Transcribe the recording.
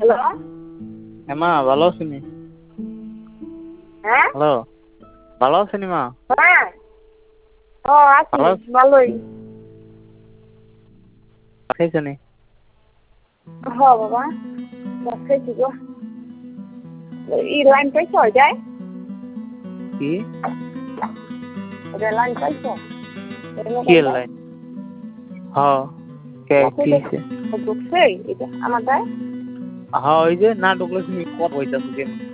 Hello মা ভালো আছেন? হ্যাঁ হ্যালো, ভালো আছেন মা? হ্যাঁ ও আছি ভালো আছেন? ভালোই। খাইছেন? হ বাবা খাইছি গো। লাইন পাইছ যায় কি লাইন পাইছ কি লাইন? হ্যাঁ, কে কি হইছে? ঢুকছে এটা আমার দেয়। হ্যাঁ, ওই যে না ঢুকলে তুমি কত হইতাছে কেন?